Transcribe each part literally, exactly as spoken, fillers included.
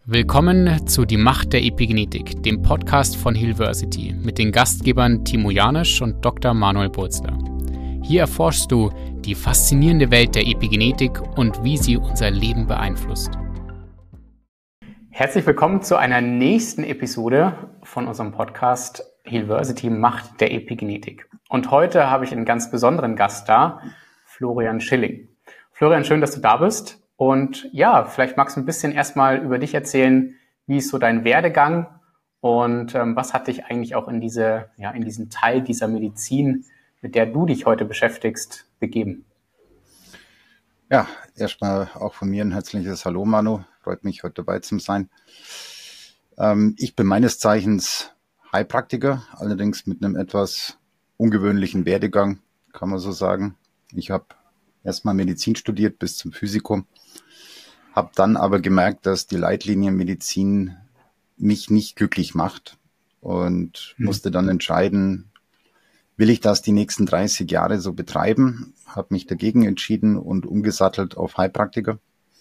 Willkommen zu Die Macht der Epigenetik, dem Podcast von Hillversity mit den Gastgebern Timo Janisch und Doktor Manuel Burzler. Hier erforschst du die faszinierende Welt der Epigenetik und wie sie unser Leben beeinflusst. Herzlich willkommen zu einer nächsten Episode von unserem Podcast Hillversity Macht der Epigenetik. Und heute habe ich einen ganz besonderen Gast da, Florian Schilling. Florian, schön, dass du da bist. Und ja, vielleicht magst du ein bisschen erstmal über dich erzählen, wie ist so dein Werdegang und ähm, was hat dich eigentlich auch in diese, ja, in diesen Teil dieser Medizin, mit der du dich heute beschäftigst, begeben? Ja, erstmal auch von mir ein herzliches Hallo, Manu. Freut mich, heute dabei zu sein. Ähm, ich bin meines Zeichens Heilpraktiker, allerdings mit einem etwas ungewöhnlichen Werdegang, kann man so sagen. Ich habe erstmal Medizin studiert bis zum Physikum. Habe dann aber gemerkt, dass die Leitlinienmedizin mich nicht glücklich macht und hm. musste dann entscheiden, will ich das die nächsten dreißig Jahre so betreiben? Habe mich dagegen entschieden und umgesattelt auf Heilpraktiker.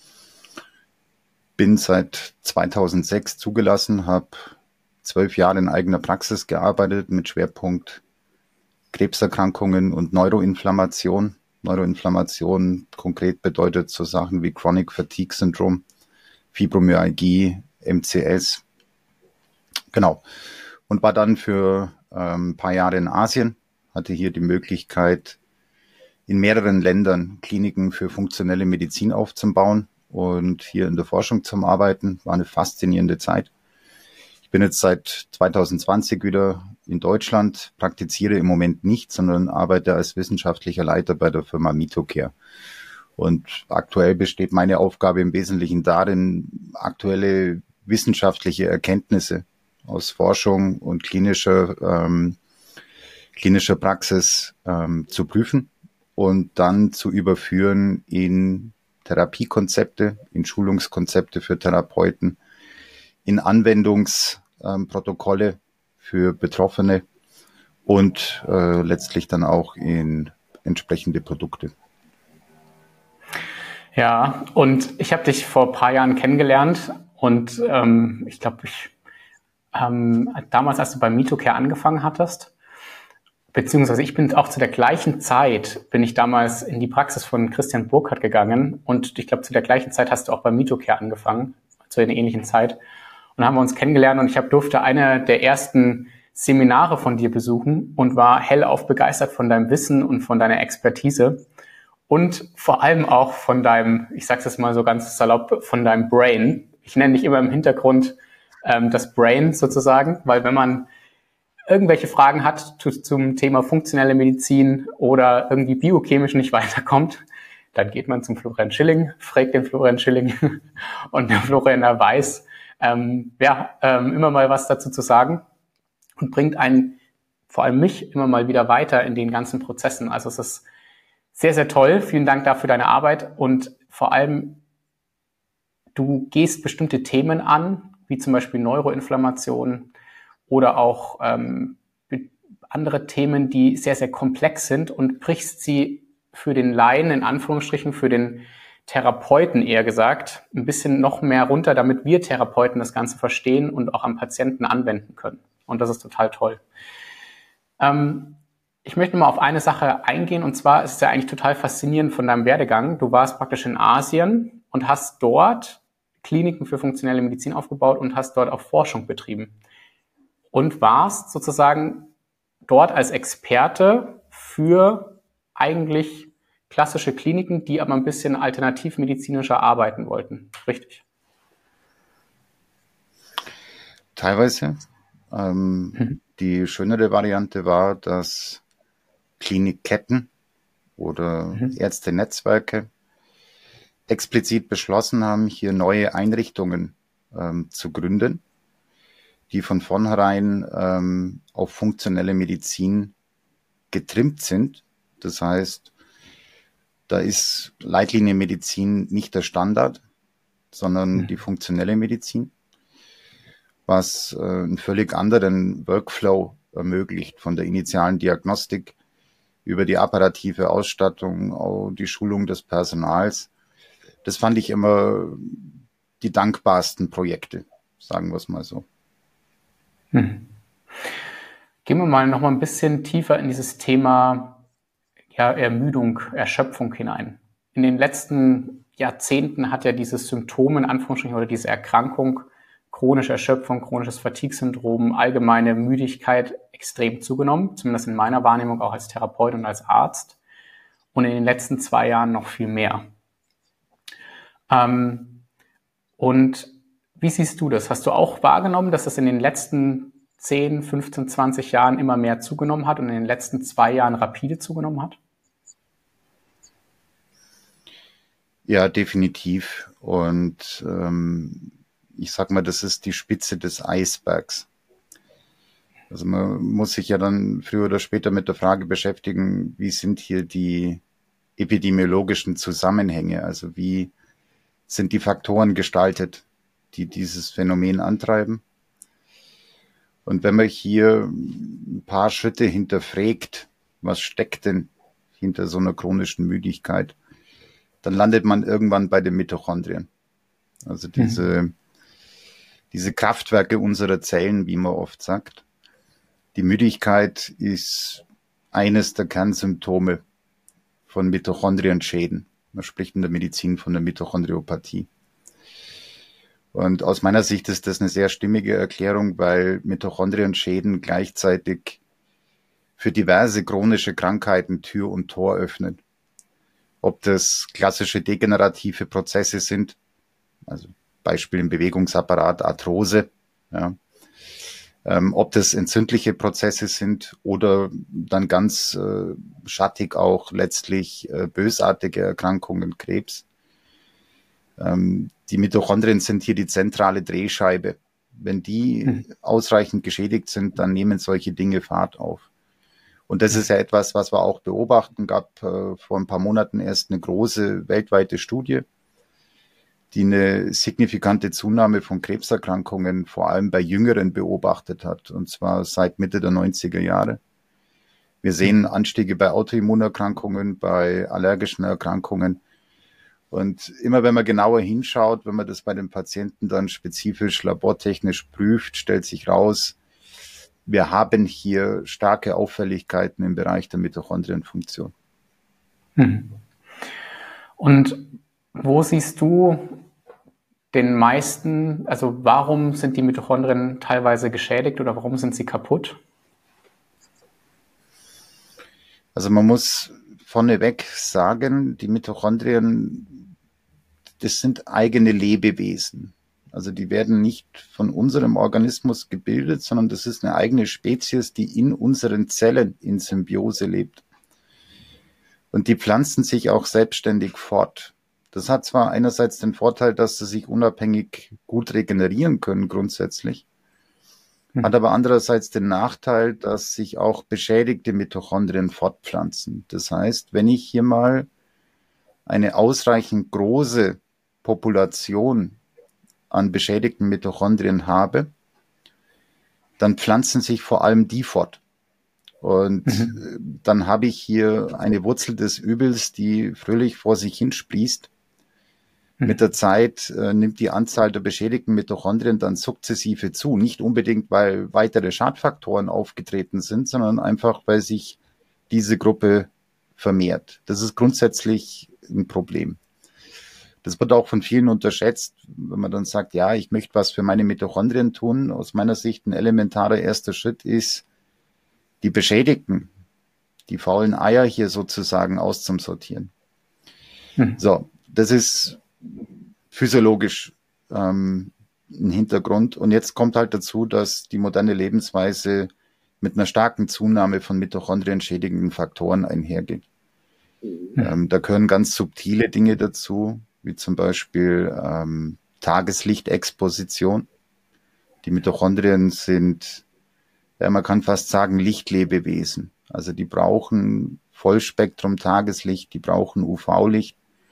Bin seit zweitausendsechs zugelassen, habe zwölf Jahre in eigener Praxis gearbeitet mit Schwerpunkt Krebserkrankungen und Neuroinflammation. Neuroinflammation konkret bedeutet so Sachen wie Chronic Fatigue Syndrome, Fibromyalgie, M C S. Genau. Und war dann für ähm, ein paar Jahre in Asien, hatte hier die Möglichkeit, in mehreren Ländern Kliniken für funktionelle Medizin aufzubauen und hier in der Forschung zu arbeiten. War eine faszinierende Zeit. Ich bin jetzt seit zweitausendzwanzig wieder in Deutschland, praktiziere im Moment nicht, sondern arbeite als wissenschaftlicher Leiter bei der Firma Mitocare. Und aktuell besteht meine Aufgabe im Wesentlichen darin, aktuelle wissenschaftliche Erkenntnisse aus Forschung und klinischer, ähm, klinischer Praxis ähm, zu prüfen und dann zu überführen in Therapiekonzepte, in Schulungskonzepte für Therapeuten, in Anwendungsprotokolle für Betroffene und äh, letztlich dann auch in entsprechende Produkte. Ja, und ich habe dich vor ein paar Jahren kennengelernt und ähm, ich glaube, ich ähm, damals, als du bei Mitocare angefangen hattest, beziehungsweise ich bin auch zu der gleichen Zeit, bin ich damals in die Praxis von Christian Burkhardt gegangen und ich glaube, zu der gleichen Zeit hast du auch bei Mitocare angefangen, zu einer ähnlichen Zeit. Und haben wir uns kennengelernt und ich hab, durfte eine der ersten Seminare von dir besuchen und war hellauf begeistert von deinem Wissen und von deiner Expertise und vor allem auch von deinem, ich sag's jetzt mal so ganz salopp, von deinem Brain. Ich nenne dich immer im Hintergrund ähm, das Brain sozusagen, weil wenn man irgendwelche Fragen hat zu, zum Thema funktionelle Medizin oder irgendwie biochemisch nicht weiterkommt, dann geht man zum Florian Schilling, fragt den Florian Schilling und der Florian der weiß, Ähm, ja, ähm, immer mal was dazu zu sagen und bringt einen, vor allem mich, immer mal wieder weiter in den ganzen Prozessen. Also es ist sehr, sehr toll. Vielen Dank dafür deine Arbeit und vor allem, du gehst bestimmte Themen an, wie zum Beispiel Neuroinflammation oder auch ähm, andere Themen, die sehr, sehr komplex sind und brichst sie für den Laien, in Anführungsstrichen, für den Therapeuten eher gesagt, ein bisschen noch mehr runter, damit wir Therapeuten das Ganze verstehen und auch am Patienten anwenden können. Und das ist total toll. Ähm, ich möchte mal auf eine Sache eingehen und zwar ist es ja eigentlich total faszinierend von deinem Werdegang. Du warst praktisch in Asien und hast dort Kliniken für funktionelle Medizin aufgebaut und hast dort auch Forschung betrieben. Und warst sozusagen dort als Experte für eigentlich klassische Kliniken, die aber ein bisschen alternativmedizinischer arbeiten wollten. Richtig? Teilweise. Ähm, mhm. Die schönere Variante war, dass Klinikketten oder mhm. Ärztenetzwerke explizit beschlossen haben, hier neue Einrichtungen ähm, zu gründen, die von vornherein ähm, auf funktionelle Medizin getrimmt sind. Das heißt, da ist Leitlinienmedizin nicht der Standard, sondern mhm. die funktionelle Medizin, was äh, einen völlig anderen Workflow ermöglicht, von der initialen Diagnostik über die apparative Ausstattung, auch die Schulung des Personals. Das fand ich immer die dankbarsten Projekte, sagen wir es mal so. Hm. Gehen wir mal noch mal ein bisschen tiefer in dieses Thema ja, Ermüdung, Erschöpfung hinein. In den letzten Jahrzehnten hat ja dieses Symptom in Anführungsstrichen oder diese Erkrankung, chronische Erschöpfung, chronisches Fatigue-Syndrom, allgemeine Müdigkeit extrem zugenommen, zumindest in meiner Wahrnehmung auch als Therapeut und als Arzt. Und in den letzten zwei Jahren noch viel mehr. Ähm, und wie siehst du das? Hast du auch wahrgenommen, dass das in den letzten zehn, fünfzehn, zwanzig Jahren immer mehr zugenommen hat und in den letzten zwei Jahren rapide zugenommen hat? Ja, definitiv. Und ähm, ich sag mal, das ist die Spitze des Eisbergs. Also man muss sich ja dann früher oder später mit der Frage beschäftigen, wie sind hier die epidemiologischen Zusammenhänge? Also wie sind die Faktoren gestaltet, die dieses Phänomen antreiben? Und wenn man hier ein paar Schritte hinterfragt, was steckt denn hinter so einer chronischen Müdigkeit, dann landet man irgendwann bei den Mitochondrien. Also diese, mhm. diese Kraftwerke unserer Zellen, wie man oft sagt. Die Müdigkeit ist eines der Kernsymptome von Mitochondrienschäden. Man spricht in der Medizin von der Mitochondriopathie. Und aus meiner Sicht ist das eine sehr stimmige Erklärung, weil Mitochondrienschäden gleichzeitig für diverse chronische Krankheiten Tür und Tor öffnen. Ob das klassische degenerative Prozesse sind, also Beispiel im Bewegungsapparat, Arthrose, ja, ähm, ob das entzündliche Prozesse sind oder dann ganz äh, schattig auch letztlich äh, bösartige Erkrankungen, Krebs. Ähm, die Mitochondrien sind hier die zentrale Drehscheibe. Wenn die mhm. ausreichend geschädigt sind, dann nehmen solche Dinge Fahrt auf. Und das ist ja etwas, was wir auch beobachten. Gab äh, vor ein paar Monaten erst eine große weltweite Studie, die eine signifikante Zunahme von Krebserkrankungen vor allem bei Jüngeren beobachtet hat, und zwar seit Mitte der neunziger Jahre. Wir sehen Anstiege bei Autoimmunerkrankungen, bei allergischen Erkrankungen. Und immer wenn man genauer hinschaut, wenn man das bei den Patienten dann spezifisch labortechnisch prüft, stellt sich raus, wir haben hier starke Auffälligkeiten im Bereich der Mitochondrienfunktion. Hm. Und wo siehst du den meisten, also warum sind die Mitochondrien teilweise geschädigt oder warum sind sie kaputt? Also man muss vorneweg sagen, die Mitochondrien, das sind eigene Lebewesen. Also die werden nicht von unserem Organismus gebildet, sondern das ist eine eigene Spezies, die in unseren Zellen in Symbiose lebt. Und die pflanzen sich auch selbstständig fort. Das hat zwar einerseits den Vorteil, dass sie sich unabhängig gut regenerieren können grundsätzlich, hm. hat aber andererseits den Nachteil, dass sich auch beschädigte Mitochondrien fortpflanzen. Das heißt, wenn ich hier mal eine ausreichend große Population an beschädigten Mitochondrien habe, dann pflanzen sich vor allem die fort. Und mhm. dann habe ich hier eine Wurzel des Übels, die fröhlich vor sich hinsprießt. Mhm. Mit der Zeit äh, nimmt die Anzahl der beschädigten Mitochondrien dann sukzessive zu. Nicht unbedingt, weil weitere Schadfaktoren aufgetreten sind, sondern einfach, weil sich diese Gruppe vermehrt. Das ist grundsätzlich ein Problem. Das wird auch von vielen unterschätzt, wenn man dann sagt, ja, ich möchte was für meine Mitochondrien tun. Aus meiner Sicht ein elementarer erster Schritt ist, die Beschädigten, die faulen Eier hier sozusagen auszusortieren. Hm. So, das ist physiologisch ähm, ein Hintergrund. Und jetzt kommt halt dazu, dass die moderne Lebensweise mit einer starken Zunahme von Mitochondrien schädigenden Faktoren einhergeht. Hm. Ähm, da gehören ganz subtile Dinge dazu, wie zum Beispiel ähm, Tageslichtexposition. Die Mitochondrien sind, ja, man kann fast sagen, Lichtlebewesen. Also die brauchen Vollspektrum Tageslicht, die brauchen U V-Licht.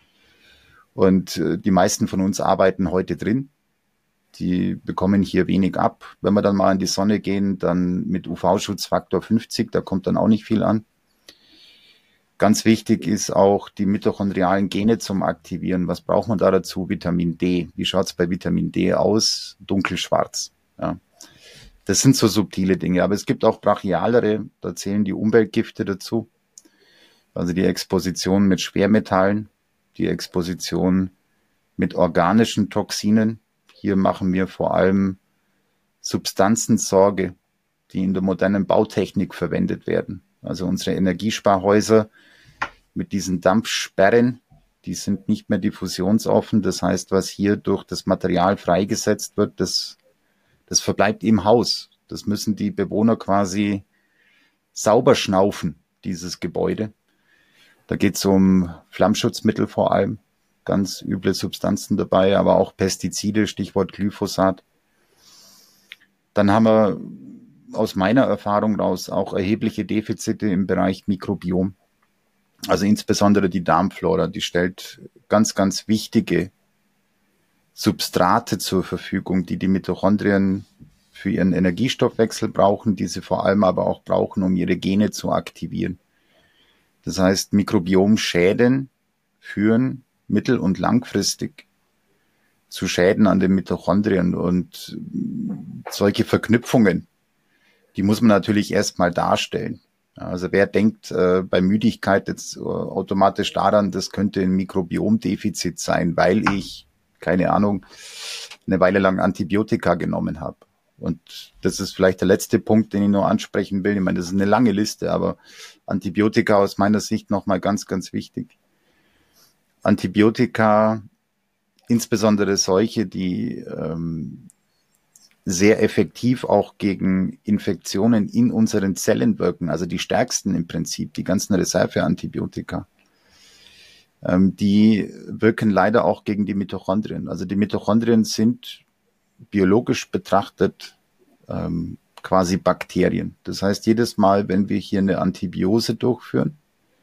Und äh, die meisten von uns arbeiten heute drin. Die bekommen hier wenig ab. Wenn wir dann mal in die Sonne gehen, dann mit U V-Schutzfaktor fünfzig, da kommt dann auch nicht viel an. Ganz wichtig ist auch die mitochondrialen Gene zum Aktivieren. Was braucht man da dazu? Vitamin D. Wie schaut es bei Vitamin D aus? Dunkelschwarz. Ja. Das sind so subtile Dinge. Aber es gibt auch brachialere, da zählen die Umweltgifte dazu. Also die Exposition mit Schwermetallen, die Exposition mit organischen Toxinen. Hier machen wir vor allem Substanzen Sorge, die in der modernen Bautechnik verwendet werden. Also unsere Energiesparhäuser mit diesen Dampfsperren, die sind nicht mehr diffusionsoffen. Das heißt, was hier durch das Material freigesetzt wird, das, das verbleibt im Haus. Das müssen die Bewohner quasi sauber schnaufen, dieses Gebäude. Da geht es um Flammschutzmittel vor allem, ganz üble Substanzen dabei, aber auch Pestizide, Stichwort Glyphosat. Dann haben wir aus meiner Erfahrung raus auch erhebliche Defizite im Bereich Mikrobiom. Also insbesondere die Darmflora, die stellt ganz, ganz wichtige Substrate zur Verfügung, die die Mitochondrien für ihren Energiestoffwechsel brauchen, die sie vor allem aber auch brauchen, um ihre Gene zu aktivieren. Das heißt, Mikrobiomschäden führen mittel- und langfristig zu Schäden an den Mitochondrien, und solche Verknüpfungen, die muss man natürlich erstmal darstellen. Also wer denkt äh, bei Müdigkeit jetzt äh, automatisch daran, das könnte ein Mikrobiomdefizit sein, weil ich, keine Ahnung, eine Weile lang Antibiotika genommen habe. Und das ist vielleicht der letzte Punkt, den ich noch ansprechen will. Ich meine, das ist eine lange Liste, aber Antibiotika aus meiner Sicht nochmal ganz, ganz wichtig. Antibiotika, insbesondere solche, die ähm, sehr effektiv auch gegen Infektionen in unseren Zellen wirken, also die stärksten im Prinzip, die ganzen Reserveantibiotika, ähm, die wirken leider auch gegen die Mitochondrien. Also die Mitochondrien sind biologisch betrachtet ähm, quasi Bakterien. Das heißt, jedes Mal, wenn wir hier eine Antibiose durchführen,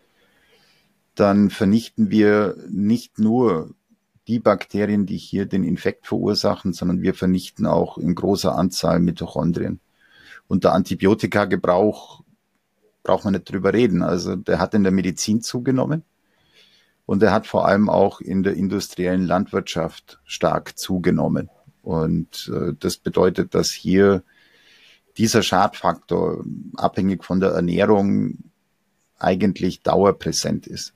dann vernichten wir nicht nur die Bakterien, die hier den Infekt verursachen, sondern wir vernichten auch in großer Anzahl Mitochondrien. Und der Antibiotikagebrauch braucht man nicht drüber reden. Also der hat in der Medizin zugenommen und er hat vor allem auch in der industriellen Landwirtschaft stark zugenommen. Und äh, das bedeutet, dass hier dieser Schadfaktor, abhängig von der Ernährung, eigentlich dauerpräsent ist.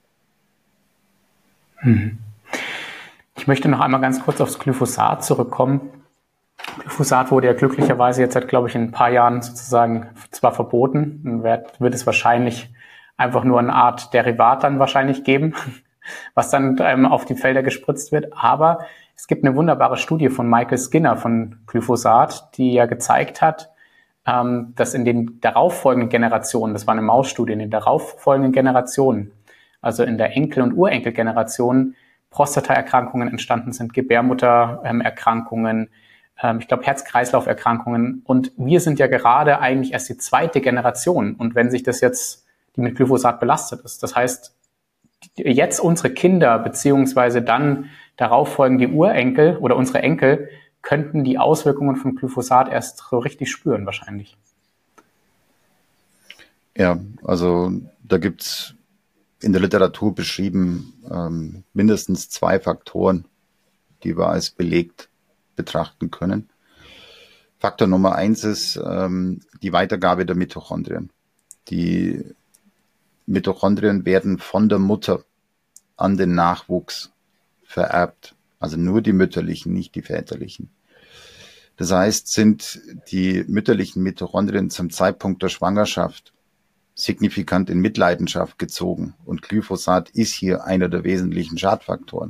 Hm. Ich möchte noch einmal ganz kurz aufs Glyphosat zurückkommen. Glyphosat wurde ja glücklicherweise jetzt seit, glaube ich, in ein paar Jahren sozusagen zwar verboten, dann wird, wird es wahrscheinlich einfach nur eine Art Derivat dann wahrscheinlich geben, was dann ähm, auf die Felder gespritzt wird. Aber es gibt eine wunderbare Studie von Michael Skinner von Glyphosat, die ja gezeigt hat, ähm, dass in den darauffolgenden Generationen, das war eine Mausstudie, in den darauffolgenden Generationen, also in der Enkel- und Urenkelgeneration, Prostataerkrankungen entstanden sind, Gebärmuttererkrankungen, ähm, ich glaube Herz-Kreislauf-Erkrankungen. Und wir sind ja gerade eigentlich erst die zweite Generation. Und wenn sich das jetzt, die mit Glyphosat belastet ist, das heißt, jetzt unsere Kinder beziehungsweise dann darauf folgen die Urenkel oder unsere Enkel könnten die Auswirkungen von Glyphosat erst so richtig spüren wahrscheinlich. Ja, also da gibt's in der Literatur beschrieben ähm, mindestens zwei Faktoren, die wir als belegt betrachten können. Faktor Nummer eins ist ähm, die Weitergabe der Mitochondrien. Die Mitochondrien werden von der Mutter an den Nachwuchs vererbt. Also nur die mütterlichen, nicht die väterlichen. Das heißt, sind die mütterlichen Mitochondrien zum Zeitpunkt der Schwangerschaft signifikant in Mitleidenschaft gezogen. Und Glyphosat ist hier einer der wesentlichen Schadfaktoren.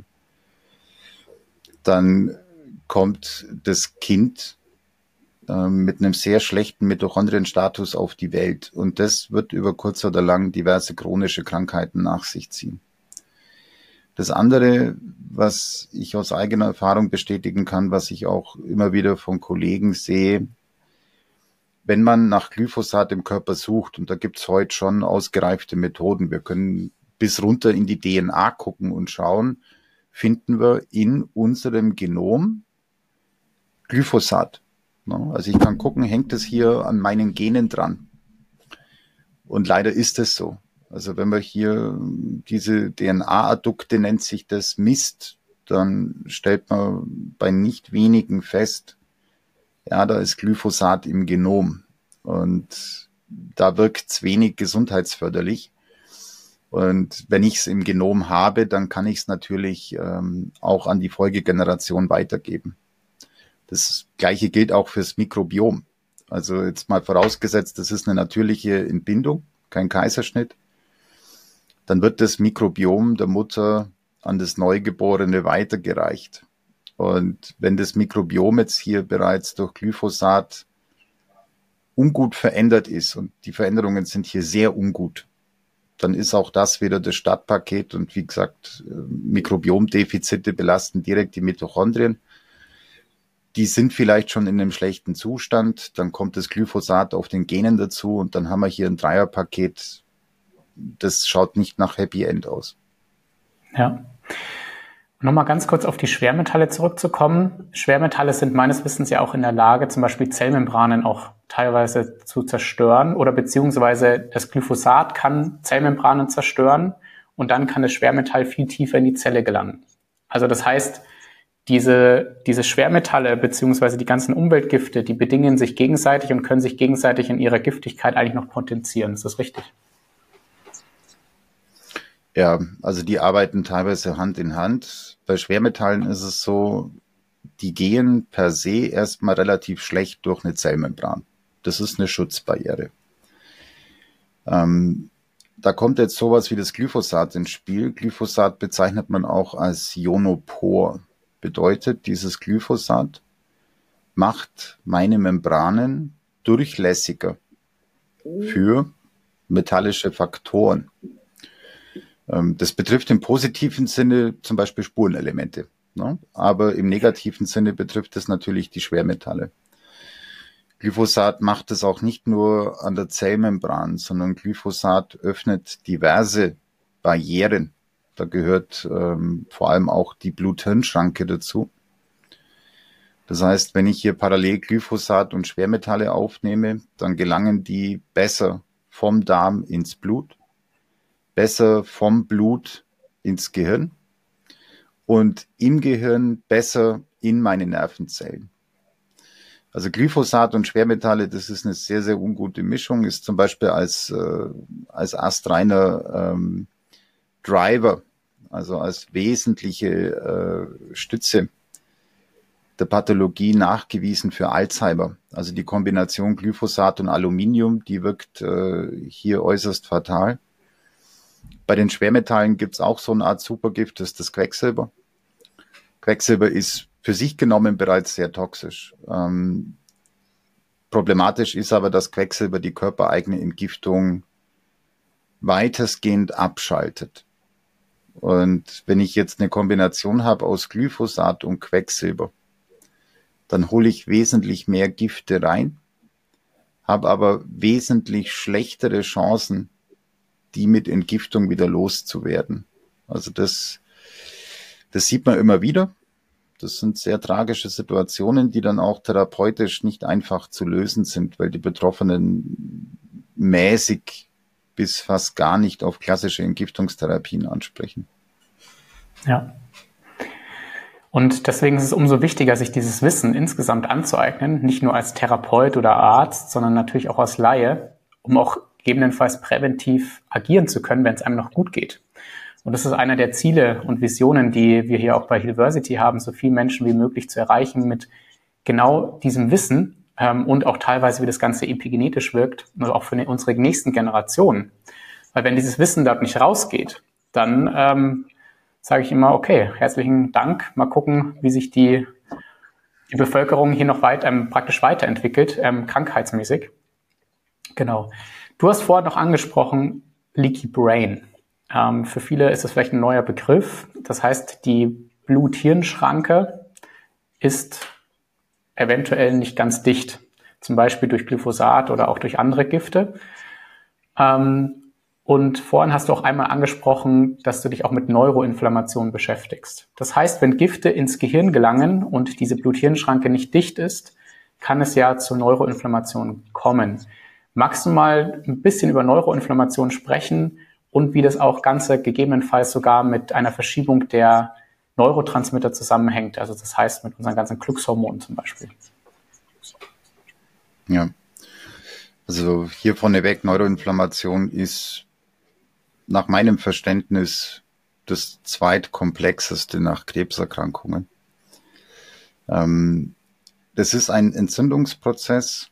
Dann kommt das Kind äh, mit einem sehr schlechten Mitochondrienstatus auf die Welt. Und das wird über kurz oder lang diverse chronische Krankheiten nach sich ziehen. Das andere, was ich aus eigener Erfahrung bestätigen kann, was ich auch immer wieder von Kollegen sehe, wenn man nach Glyphosat im Körper sucht, und da gibt es heute schon ausgereifte Methoden, wir können bis runter in die D N A gucken und schauen, finden wir in unserem Genom Glyphosat. Also ich kann gucken, hängt es hier an meinen Genen dran? Und leider ist es so. Also wenn man hier diese D N A-Addukte, nennt sich das, misst, dann stellt man bei nicht wenigen fest, ja, da ist Glyphosat im Genom und da wirkt es wenig gesundheitsförderlich. Und wenn ich es im Genom habe, dann kann ich es natürlich ähm, auch an die Folgegeneration weitergeben. Das Gleiche gilt auch fürs Mikrobiom. Also jetzt mal vorausgesetzt, das ist eine natürliche Entbindung, kein Kaiserschnitt. Dann wird das Mikrobiom der Mutter an das Neugeborene weitergereicht. Und wenn das Mikrobiom jetzt hier bereits durch Glyphosat ungut verändert ist, und die Veränderungen sind hier sehr ungut, dann ist auch das wieder das Startpaket. Und wie gesagt, Mikrobiomdefizite belasten direkt die Mitochondrien. Die sind vielleicht schon in einem schlechten Zustand. Dann kommt das Glyphosat auf den Genen dazu und dann haben wir hier ein Dreierpaket. Das schaut nicht nach Happy End aus. Ja. Nochmal ganz kurz auf die Schwermetalle zurückzukommen. Schwermetalle sind meines Wissens ja auch in der Lage, zum Beispiel Zellmembranen auch teilweise zu zerstören oder beziehungsweise das Glyphosat kann Zellmembranen zerstören und dann kann das Schwermetall viel tiefer in die Zelle gelangen. Also das heißt, diese, diese Schwermetalle beziehungsweise die ganzen Umweltgifte, die bedingen sich gegenseitig und können sich gegenseitig in ihrer Giftigkeit eigentlich noch potenzieren. Ist das richtig? Ja, also die arbeiten teilweise Hand in Hand. Bei Schwermetallen ist es so, die gehen per se erstmal relativ schlecht durch eine Zellmembran. Das ist eine Schutzbarriere. Ähm, da kommt jetzt sowas wie das Glyphosat ins Spiel. Glyphosat bezeichnet man auch als Ionopor. Bedeutet, dieses Glyphosat macht meine Membranen durchlässiger für metallische Faktoren. Das betrifft im positiven Sinne zum Beispiel Spurenelemente, ne? Aber im negativen Sinne betrifft es natürlich die Schwermetalle. Glyphosat macht es auch nicht nur an der Zellmembran, sondern Glyphosat öffnet diverse Barrieren. Da gehört ähm, vor allem auch die Blut-Hirn-Schranke dazu. Das heißt, wenn ich hier parallel Glyphosat und Schwermetalle aufnehme, dann gelangen die besser vom Darm ins Blut, besser vom Blut ins Gehirn und im Gehirn besser in meine Nervenzellen. Also Glyphosat und Schwermetalle, das ist eine sehr, sehr ungute Mischung, ist zum Beispiel als, äh, als astreiner ähm, Driver, also als wesentliche äh, Stütze der Pathologie nachgewiesen für Alzheimer. Also die Kombination Glyphosat und Aluminium, die wirkt äh, hier äußerst fatal. Bei den Schwermetallen gibt es auch so eine Art Supergift, das ist das Quecksilber. Quecksilber ist für sich genommen bereits sehr toxisch. Ähm, problematisch ist aber, dass Quecksilber die körpereigene Entgiftung weitestgehend abschaltet. Und wenn ich jetzt eine Kombination habe aus Glyphosat und Quecksilber, dann hole ich wesentlich mehr Gifte rein, habe aber wesentlich schlechtere Chancen, die mit Entgiftung wieder loszuwerden. Also das, das sieht man immer wieder. Das sind sehr tragische Situationen, die dann auch therapeutisch nicht einfach zu lösen sind, weil die Betroffenen mäßig bis fast gar nicht auf klassische Entgiftungstherapien ansprechen. Ja. Und deswegen ist es umso wichtiger, sich dieses Wissen insgesamt anzueignen, nicht nur als Therapeut oder Arzt, sondern natürlich auch als Laie, um auch gegebenenfalls präventiv agieren zu können, wenn es einem noch gut geht. Und das ist einer der Ziele und Visionen, die wir hier auch bei Healversity haben, so viele Menschen wie möglich zu erreichen mit genau diesem Wissen ähm, und auch teilweise, wie das Ganze epigenetisch wirkt, also auch für ne, unsere nächsten Generationen. Weil wenn dieses Wissen dort nicht rausgeht, dann ähm, sage ich immer, okay, herzlichen Dank, mal gucken, wie sich die, die Bevölkerung hier noch weit, ähm, praktisch weiterentwickelt, ähm, krankheitsmäßig. Genau. Du hast vorhin noch angesprochen, Leaky Brain. Ähm, für viele ist das vielleicht ein neuer Begriff. Das heißt, die Blut-Hirn-Schranke ist eventuell nicht ganz dicht. Zum Beispiel durch Glyphosat oder auch durch andere Gifte. Ähm, und vorhin hast du auch einmal angesprochen, dass du dich auch mit Neuroinflammation beschäftigst. Das heißt, wenn Gifte ins Gehirn gelangen und diese Blut-Hirn-Schranke nicht dicht ist, kann es ja zur Neuroinflammation kommen. Magst du mal ein bisschen über Neuroinflammation sprechen und wie das auch Ganze gegebenenfalls sogar mit einer Verschiebung der Neurotransmitter zusammenhängt. Also das heißt mit unseren ganzen Glückshormonen zum Beispiel. Ja, also hier vorneweg, Neuroinflammation ist nach meinem Verständnis das zweitkomplexeste nach Krebserkrankungen. Ähm, das ist ein Entzündungsprozess,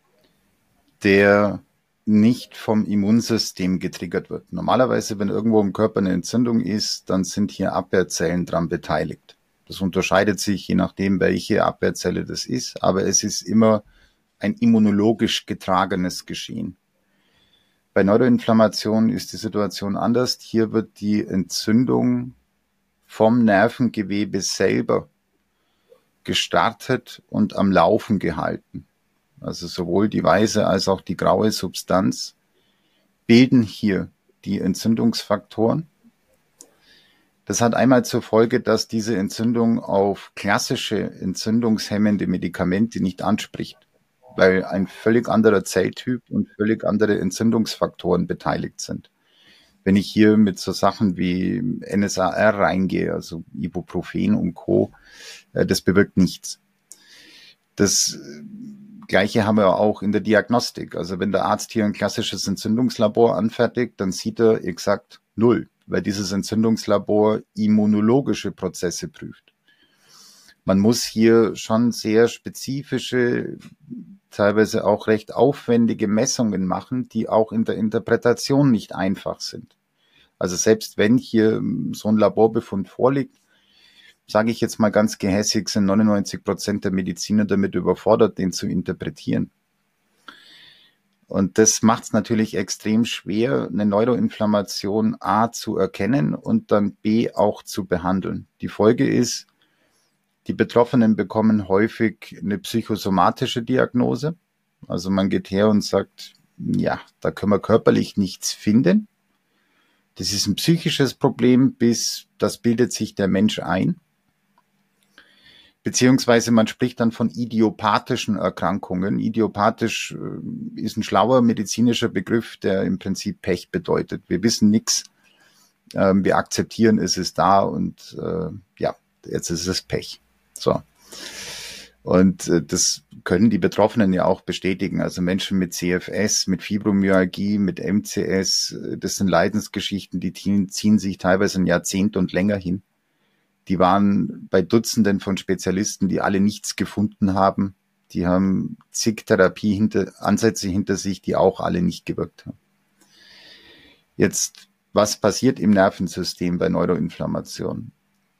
der nicht vom Immunsystem getriggert wird. Normalerweise, wenn irgendwo im Körper eine Entzündung ist, dann sind hier Abwehrzellen dran beteiligt. Das unterscheidet sich je nachdem, welche Abwehrzelle das ist, aber es ist immer ein immunologisch getragenes Geschehen. Bei Neuroinflammation ist die Situation anders. Hier wird die Entzündung vom Nervengewebe selber gestartet und am Laufen gehalten. Also sowohl die weiße als auch die graue Substanz bilden hier die Entzündungsfaktoren. Das hat einmal zur Folge, dass diese Entzündung auf klassische entzündungshemmende Medikamente nicht anspricht, weil ein völlig anderer Zelltyp und völlig andere Entzündungsfaktoren beteiligt sind. Wenn ich hier mit so Sachen wie N S A R reingehe, also Ibuprofen und Co., das bewirkt nichts. Das Gleiche haben wir auch in der Diagnostik. Also wenn der Arzt hier ein klassisches Entzündungslabor anfertigt, dann sieht er exakt null, weil dieses Entzündungslabor immunologische Prozesse prüft. Man muss hier schon sehr spezifische, teilweise auch recht aufwendige Messungen machen, die auch in der Interpretation nicht einfach sind. Also selbst wenn hier so ein Laborbefund vorliegt, sage ich jetzt mal ganz gehässig, sind neunundneunzig Prozent der Mediziner damit überfordert, den zu interpretieren. Und das macht es natürlich extrem schwer, eine Neuroinflammation A zu erkennen und dann B auch zu behandeln. Die Folge ist, die Betroffenen bekommen häufig eine psychosomatische Diagnose. Also man geht her und sagt, ja, da können wir körperlich nichts finden. Das ist ein psychisches Problem, bis das bildet sich der Mensch ein. Beziehungsweise man spricht dann von idiopathischen Erkrankungen. Idiopathisch äh, ist ein schlauer medizinischer Begriff, der im Prinzip Pech bedeutet. Wir wissen nichts, äh, wir akzeptieren, es ist da und äh, ja, jetzt ist es Pech. So. Und äh, das können die Betroffenen ja auch bestätigen. Also Menschen mit C F S, mit Fibromyalgie, mit M C S, das sind Leidensgeschichten, die ziehen sich teilweise ein Jahrzehnt und länger hin. Die waren bei Dutzenden von Spezialisten, die alle nichts gefunden haben. Die haben zig Therapieansätze hinter sich, die auch alle nicht gewirkt haben. Jetzt, was passiert im Nervensystem bei Neuroinflammation?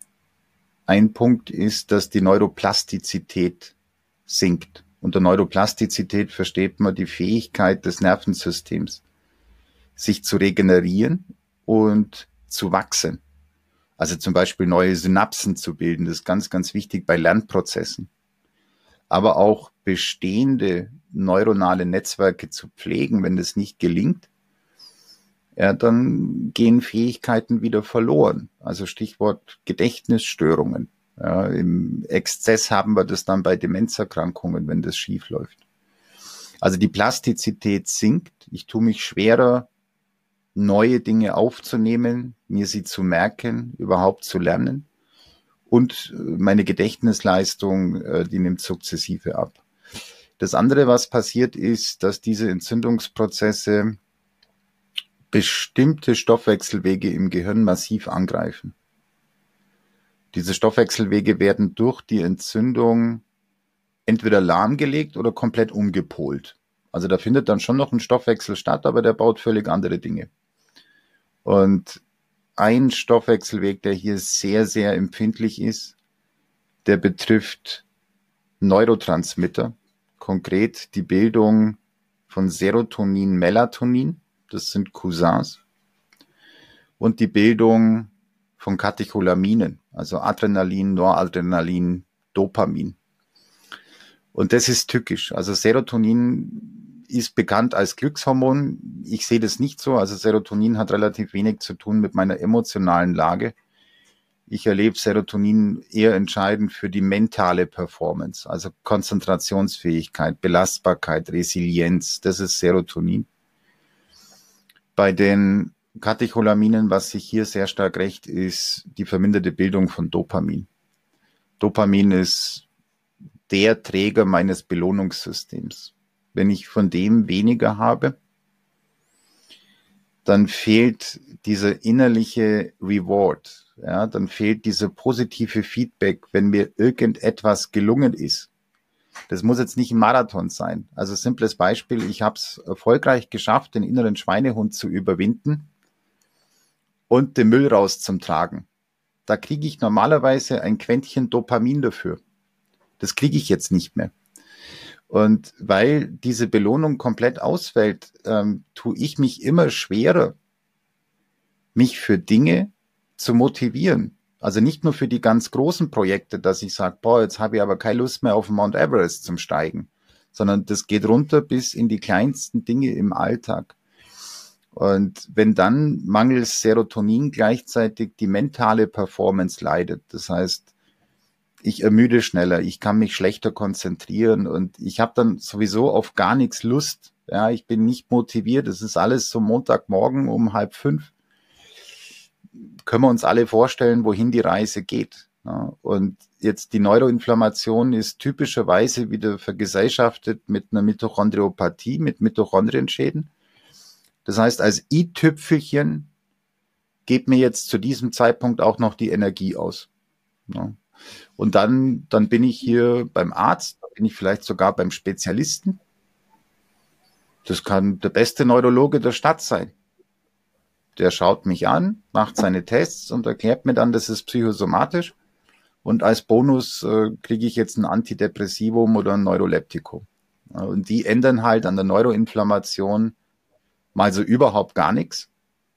Ein Punkt ist, dass die Neuroplastizität sinkt. Unter Neuroplastizität versteht man die Fähigkeit des Nervensystems, sich zu regenerieren und zu wachsen. Also zum Beispiel neue Synapsen zu bilden, das ist ganz, ganz wichtig bei Lernprozessen. Aber auch bestehende neuronale Netzwerke zu pflegen, wenn das nicht gelingt, ja, dann gehen Fähigkeiten wieder verloren. Also Stichwort Gedächtnisstörungen. Ja, im Exzess haben wir das dann bei Demenzerkrankungen, wenn das schief läuft. Also die Plastizität sinkt. Ich tue mich schwerer, neue Dinge aufzunehmen, mir sie zu merken, überhaupt zu lernen. Und meine Gedächtnisleistung, die nimmt sukzessive ab. Das andere, was passiert, ist, dass diese Entzündungsprozesse bestimmte Stoffwechselwege im Gehirn massiv angreifen. Diese Stoffwechselwege werden durch die Entzündung entweder lahmgelegt oder komplett umgepolt. Also da findet dann schon noch ein Stoffwechsel statt, aber der baut völlig andere Dinge. Und ein Stoffwechselweg, der hier sehr, sehr empfindlich ist, der betrifft Neurotransmitter, konkret die Bildung von Serotonin, Melatonin, das sind Cousins, und die Bildung von Katecholaminen, also Adrenalin, Noradrenalin, Dopamin. Und das ist tückisch. Also Serotonin ist bekannt als Glückshormon. Ich sehe das nicht so. Also Serotonin hat relativ wenig zu tun mit meiner emotionalen Lage. Ich erlebe Serotonin eher entscheidend für die mentale Performance, also Konzentrationsfähigkeit, Belastbarkeit, Resilienz. Das ist Serotonin. Bei den Katecholaminen, was sich hier sehr stark rächt, ist die verminderte Bildung von Dopamin. Dopamin ist der Träger meines Belohnungssystems. Wenn ich von dem weniger habe, dann fehlt dieser innerliche Reward, ja, dann fehlt dieser positive Feedback, wenn mir irgendetwas gelungen ist. Das muss jetzt nicht ein Marathon sein. Also simples Beispiel, ich habe es erfolgreich geschafft, den inneren Schweinehund zu überwinden und den Müll rauszutragen. Da kriege ich normalerweise ein Quäntchen Dopamin dafür. Das kriege ich jetzt nicht mehr. Und weil diese Belohnung komplett ausfällt, ähm, tue ich mich immer schwerer, mich für Dinge zu motivieren. Also nicht nur für die ganz großen Projekte, dass ich sage, boah, jetzt habe ich aber keine Lust mehr auf Mount Everest zum Steigen, sondern das geht runter bis in die kleinsten Dinge im Alltag. Und wenn dann mangels Serotonin gleichzeitig die mentale Performance leidet, das heißt, ich ermüde schneller, ich kann mich schlechter konzentrieren und ich habe dann sowieso auf gar nichts Lust. Ja, ich bin nicht motiviert. Es ist alles so Montagmorgen um halb fünf. Können wir uns alle vorstellen, wohin die Reise geht. Ja, und jetzt die Neuroinflammation ist typischerweise wieder vergesellschaftet mit einer Mitochondriopathie, mit Mitochondrienschäden. Das heißt, als i-Tüpfelchen geht mir jetzt zu diesem Zeitpunkt auch noch die Energie aus. Ja. Und dann, dann bin ich hier beim Arzt, bin ich vielleicht sogar beim Spezialisten. Das kann der beste Neurologe der Stadt sein. Der schaut mich an, macht seine Tests und erklärt mir dann, das ist psychosomatisch. Und als Bonus äh, kriege ich jetzt ein Antidepressivum oder ein Neuroleptikum. Ja, und die ändern halt an der Neuroinflammation mal so überhaupt gar nichts.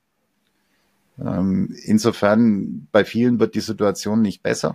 Ähm, insofern, bei vielen wird die Situation nicht besser.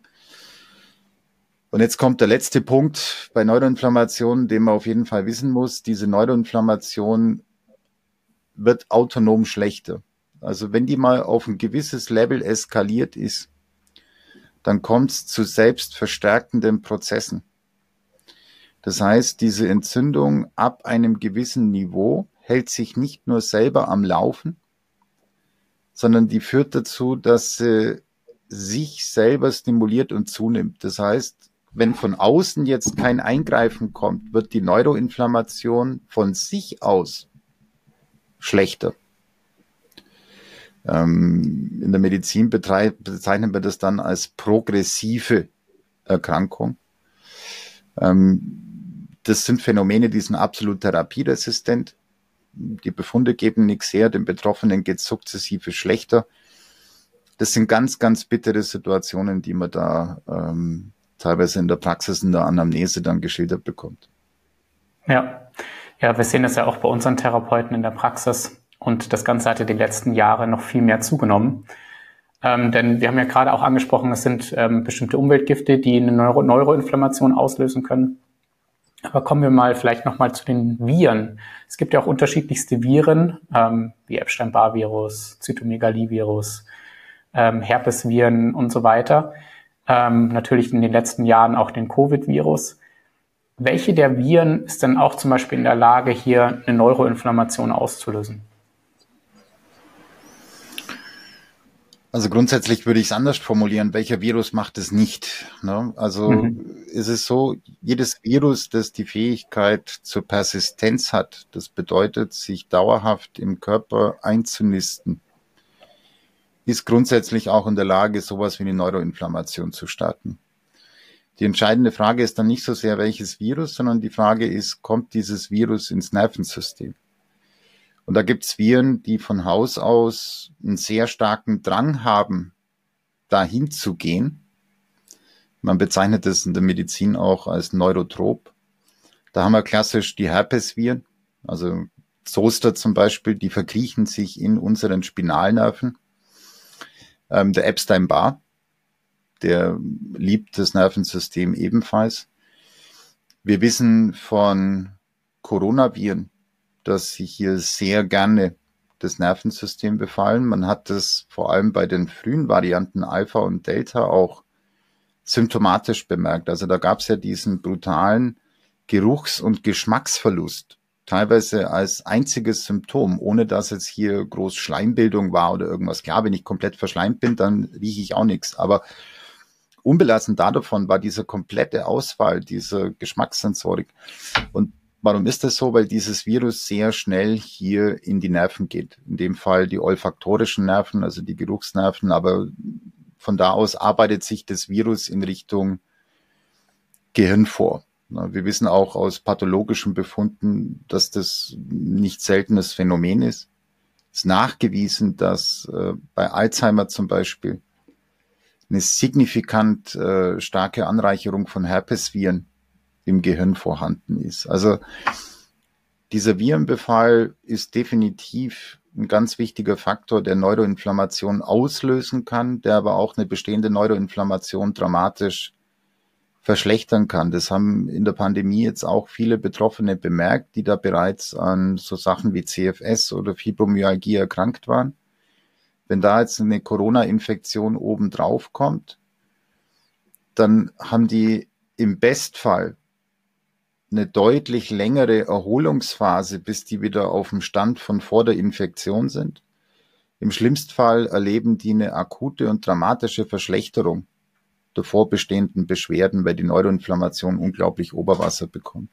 Und jetzt kommt der letzte Punkt bei Neuroinflammation, den man auf jeden Fall wissen muss. Diese Neuroinflammation wird autonom schlechter. Also wenn die mal auf ein gewisses Level eskaliert ist, dann kommt es zu selbstverstärkenden Prozessen. Das heißt, diese Entzündung ab einem gewissen Niveau hält sich nicht nur selber am Laufen, sondern die führt dazu, dass sie sich selber stimuliert und zunimmt. Das heißt, wenn von außen jetzt kein Eingreifen kommt, wird die Neuroinflammation von sich aus schlechter. Ähm, in der Medizin bezeichnen wir das dann als progressive Erkrankung. Ähm, das sind Phänomene, die sind absolut therapieresistent. Die Befunde geben nichts her, den Betroffenen geht es sukzessive schlechter. Das sind ganz, ganz bittere Situationen, die man da ähm, teilweise in der Praxis, in der Anamnese dann geschildert bekommt. Ja. Ja, wir sehen das ja auch bei unseren Therapeuten in der Praxis und das Ganze hatte die letzten Jahre noch viel mehr zugenommen. Ähm, denn wir haben ja gerade auch angesprochen, es sind ähm, bestimmte Umweltgifte, die eine Neuro- Neuroinflammation auslösen können. Aber kommen wir mal vielleicht nochmal zu den Viren. Es gibt ja auch unterschiedlichste Viren, ähm, wie Epstein-Barr-Virus, Zytomegalie-Virus, ähm, Herpesviren und so weiter. Ähm, natürlich in den letzten Jahren auch den Covid-Virus. Welche der Viren ist denn auch zum Beispiel in der Lage, hier eine Neuroinflammation auszulösen? Also grundsätzlich würde ich es anders formulieren. Welcher Virus macht es nicht? Ne? Also mhm. ist es so, jedes Virus, das die Fähigkeit zur Persistenz hat, das bedeutet, sich dauerhaft im Körper einzunisten, ist grundsätzlich auch in der Lage, sowas wie eine Neuroinflammation zu starten. Die entscheidende Frage ist dann nicht so sehr, welches Virus, sondern die Frage ist, kommt dieses Virus ins Nervensystem? Und da gibt es Viren, die von Haus aus einen sehr starken Drang haben, dahin zu gehen. Man bezeichnet das in der Medizin auch als Neurotrop. Da haben wir klassisch die Herpesviren, also Zoster zum Beispiel, die verkriechen sich in unseren Spinalnerven. Ähm, der Epstein-Barr, der liebt das Nervensystem ebenfalls. Wir wissen von Coronaviren, dass sie hier sehr gerne das Nervensystem befallen. Man hat das vor allem bei den frühen Varianten Alpha und Delta auch symptomatisch bemerkt. Also da gab es ja diesen brutalen Geruchs- und Geschmacksverlust teilweise als einziges Symptom, ohne dass jetzt hier groß Schleimbildung war oder irgendwas. Klar, wenn ich komplett verschleimt bin, dann rieche ich auch nichts. Aber unbelassen davon war dieser komplette Ausfall dieser Geschmackssensorik. Und warum ist das so? Weil dieses Virus sehr schnell hier in die Nerven geht. In dem Fall die olfaktorischen Nerven, also die Geruchsnerven. Aber von da aus arbeitet sich das Virus in Richtung Gehirn vor. Wir wissen auch aus pathologischen Befunden, dass das nicht seltenes Phänomen ist. Es ist nachgewiesen, dass äh, bei Alzheimer zum Beispiel eine signifikant äh, starke Anreicherung von Herpesviren im Gehirn vorhanden ist. Also dieser Virenbefall ist definitiv ein ganz wichtiger Faktor, der Neuroinflammation auslösen kann, der aber auch eine bestehende Neuroinflammation dramatisch verschlechtern kann. Das haben in der Pandemie jetzt auch viele Betroffene bemerkt, die da bereits an so Sachen wie C F S oder Fibromyalgie erkrankt waren. Wenn da jetzt eine Corona-Infektion oben drauf kommt, dann haben die im Bestfall eine deutlich längere Erholungsphase, bis die wieder auf dem Stand von vor der Infektion sind. Im schlimmsten Fall erleben die eine akute und dramatische Verschlechterung der vorbestehenden Beschwerden, weil die Neuroinflammation unglaublich Oberwasser bekommt.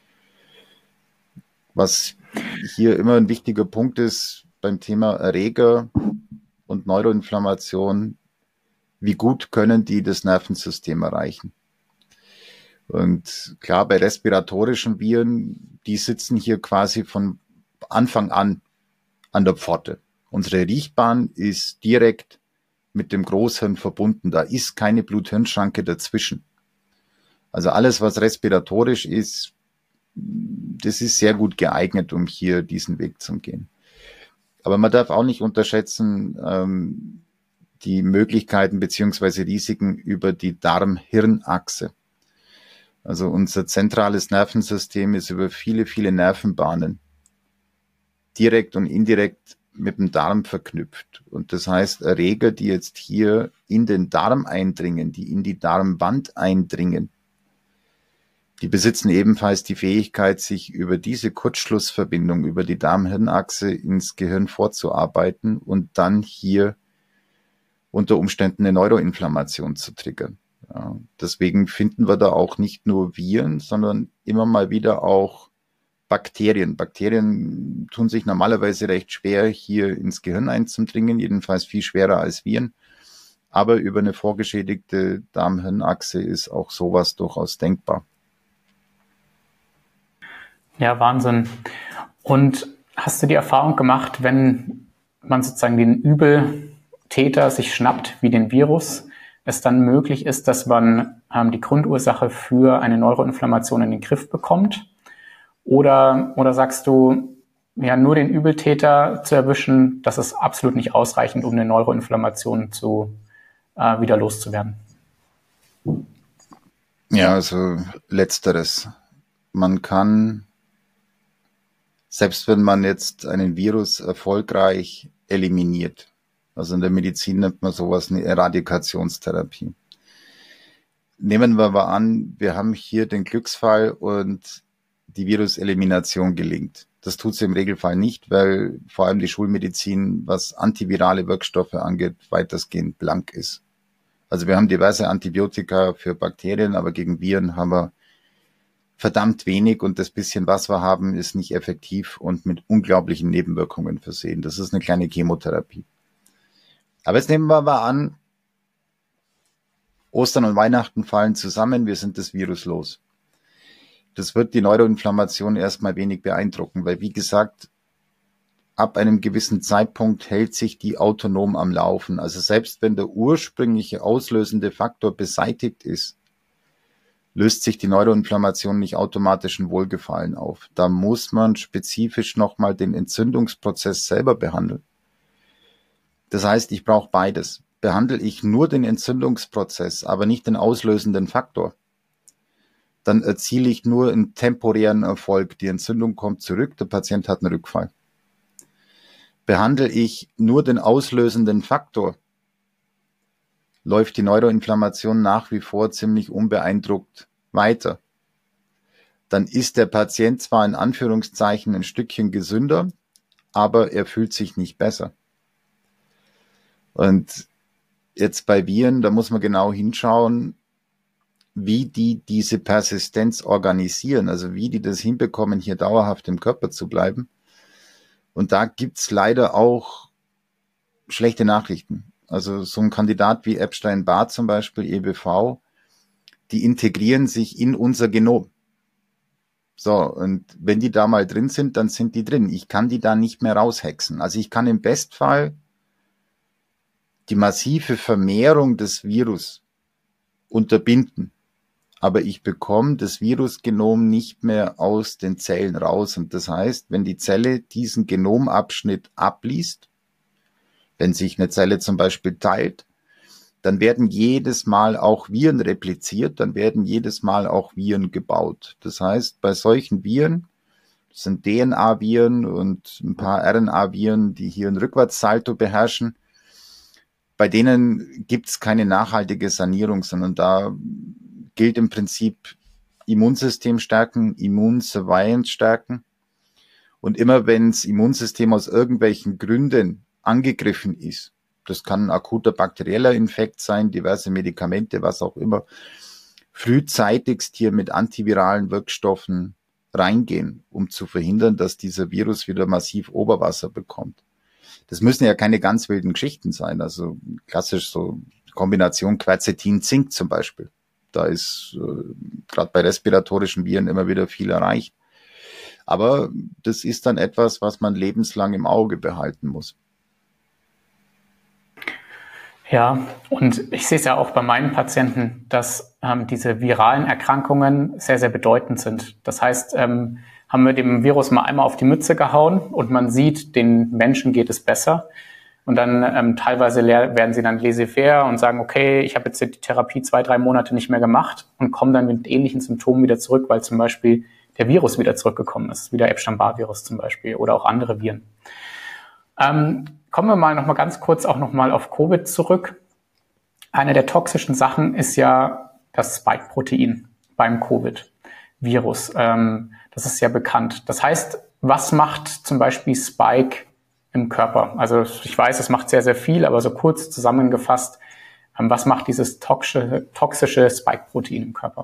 Was hier immer ein wichtiger Punkt ist beim Thema Erreger und Neuroinflammation, wie gut können die das Nervensystem erreichen? Und klar, bei respiratorischen Viren, die sitzen hier quasi von Anfang an an der Pforte. Unsere Riechbahn ist direkt mit dem Großhirn verbunden. Da ist keine Blut-Hirn-Schranke dazwischen. Also alles, was respiratorisch ist, das ist sehr gut geeignet, um hier diesen Weg zu gehen. Aber man darf auch nicht unterschätzen, ähm, die Möglichkeiten beziehungsweise Risiken über die Darm-Hirn-Achse. Also unser zentrales Nervensystem ist über viele, viele Nervenbahnen direkt und indirekt mit dem Darm verknüpft. Und das heißt, Erreger, die jetzt hier in den Darm eindringen, die in die Darmwand eindringen, die besitzen ebenfalls die Fähigkeit, sich über diese Kurzschlussverbindung, über die Darm-Hirn-Achse ins Gehirn vorzuarbeiten und dann hier unter Umständen eine Neuroinflammation zu triggern. Ja, deswegen finden wir da auch nicht nur Viren, sondern immer mal wieder auch Bakterien. Bakterien tun sich normalerweise recht schwer, hier ins Gehirn einzudringen, jedenfalls viel schwerer als Viren. Aber über eine vorgeschädigte Darm-Hirn-Achse ist auch sowas durchaus denkbar. Ja, Wahnsinn. Und hast du die Erfahrung gemacht, wenn man sozusagen den Übeltäter sich schnappt, wie den Virus, es dann möglich ist, dass man ähm, die Grundursache für eine Neuroinflammation in den Griff bekommt? Oder, oder sagst du, ja, nur den Übeltäter zu erwischen, das ist absolut nicht ausreichend, um eine Neuroinflammation zu, äh, wieder loszuwerden? Ja, also letzteres. Man kann, selbst wenn man jetzt einen Virus erfolgreich eliminiert, also in der Medizin nennt man sowas eine Eradikationstherapie. Nehmen wir mal an, wir haben hier den Glücksfall und die Viruselimination gelingt. Das tut sie im Regelfall nicht, weil vor allem die Schulmedizin, was antivirale Wirkstoffe angeht, weitestgehend blank ist. Also wir haben diverse Antibiotika für Bakterien, aber gegen Viren haben wir verdammt wenig und das bisschen, was wir haben, ist nicht effektiv und mit unglaublichen Nebenwirkungen versehen. Das ist eine kleine Chemotherapie. Aber jetzt nehmen wir mal an, Ostern und Weihnachten fallen zusammen, wir sind das Virus los. Das wird die Neuroinflammation erstmal wenig beeindrucken, weil wie gesagt, ab einem gewissen Zeitpunkt hält sich die autonom am Laufen. Also selbst wenn der ursprüngliche auslösende Faktor beseitigt ist, löst sich die Neuroinflammation nicht automatisch in Wohlgefallen auf. Da muss man spezifisch nochmal den Entzündungsprozess selber behandeln. Das heißt, ich brauche beides. Behandle ich nur den Entzündungsprozess, aber nicht den auslösenden Faktor, dann erziele ich nur einen temporären Erfolg. Die Entzündung kommt zurück, der Patient hat einen Rückfall. Behandle ich nur den auslösenden Faktor, läuft die Neuroinflammation nach wie vor ziemlich unbeeindruckt weiter. dann ist der Patient zwar in Anführungszeichen ein Stückchen gesünder, aber er fühlt sich nicht besser. Und jetzt bei Viren, da muss man genau hinschauen, wie die diese Persistenz organisieren, also wie die das hinbekommen, hier dauerhaft im Körper zu bleiben. Und da gibt's leider auch schlechte Nachrichten. Also so ein Kandidat wie Epstein-Barr zum Beispiel, E B V, die integrieren sich in unser Genom. So, und wenn die da mal drin sind, dann sind die drin. Ich kann die da nicht mehr raushexen. Also ich kann im Bestfall die massive Vermehrung des Virus unterbinden. Aber ich bekomme das Virusgenom nicht mehr aus den Zellen raus. Und das heißt, wenn die Zelle diesen Genomabschnitt abliest, wenn sich eine Zelle zum Beispiel teilt, dann werden jedes Mal auch Viren repliziert, dann werden jedes Mal auch Viren gebaut. Das heißt, bei solchen Viren, das sind D N A-Viren und ein paar R N A-Viren, die hier ein Rückwärtssalto beherrschen, bei denen gibt es keine nachhaltige Sanierung, sondern da gilt im Prinzip Immunsystem stärken, Immunsurveillance stärken. Und immer wenn das Immunsystem aus irgendwelchen Gründen angegriffen ist, das kann ein akuter bakterieller Infekt sein, diverse Medikamente, was auch immer, frühzeitigst hier mit antiviralen Wirkstoffen reingehen, um zu verhindern, dass dieser Virus wieder massiv Oberwasser bekommt. Das müssen ja keine ganz wilden Geschichten sein, also klassisch so Kombination Quercetin-Zink zum Beispiel. Da ist äh, gerade bei respiratorischen Viren immer wieder viel erreicht. Aber das ist dann etwas, was man lebenslang im Auge behalten muss. Ja, und ich sehe es ja auch bei meinen Patienten, dass ähm, diese viralen Erkrankungen sehr, sehr bedeutend sind. Das heißt, ähm, haben wir dem Virus mal einmal auf die Mütze gehauen und man sieht, den Menschen geht es besser. Und dann ähm, teilweise werden sie dann laissez-faire und sagen, okay, ich habe jetzt die Therapie zwei, drei Monate nicht mehr gemacht und kommen dann mit ähnlichen Symptomen wieder zurück, weil zum Beispiel der Virus wieder zurückgekommen ist, wie der Epstein-Barr-Virus zum Beispiel oder auch andere Viren. Ähm, kommen wir mal noch mal ganz kurz auch noch mal auf Covid zurück. Eine der toxischen Sachen ist ja das Spike-Protein beim Covid-Virus. Ähm, das ist ja bekannt. Das heißt, was macht zum Beispiel Spike im Körper? Also ich weiß, es macht sehr, sehr viel, aber so kurz zusammengefasst, ähm, was macht dieses toxische, toxische Spike-Protein im Körper?